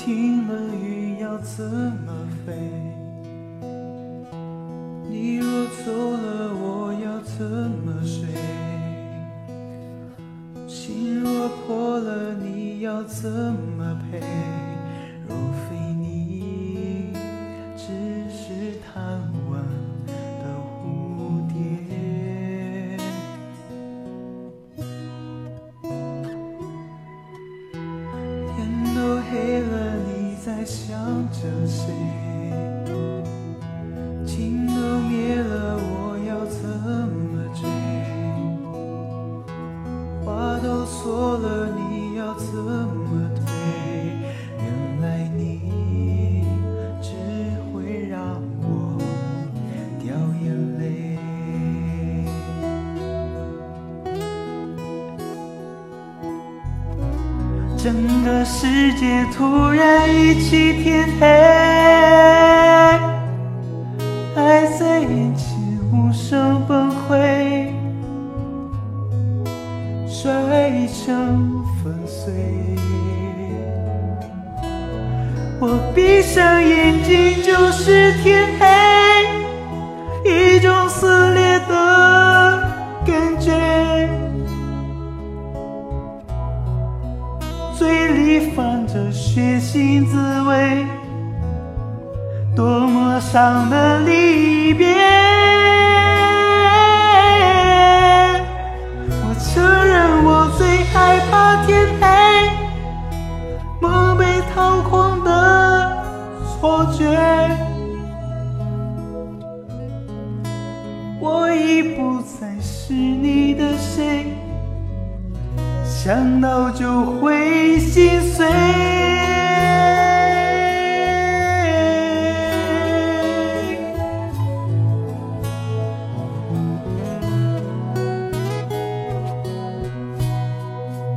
停了，云要怎么飞？你若走了，我要怎么睡？心若破了，你要怎么赔？若非你，只是贪玩的蝴蝶。天都黑了，你在想着谁？情都灭了，我要怎么追？话都说了，你要怎么退？原来你只会让我掉眼泪。整个世界突然一起天黑，爱在眼前无声崩溃，摔成粉碎。我闭上眼睛就是天黑，一种撕裂的感觉，嘴里泛着血腥滋味，多么伤的离别。我承认我最害怕天黑，梦被掏空的错觉，我已不再是你的谁，想到就会心碎。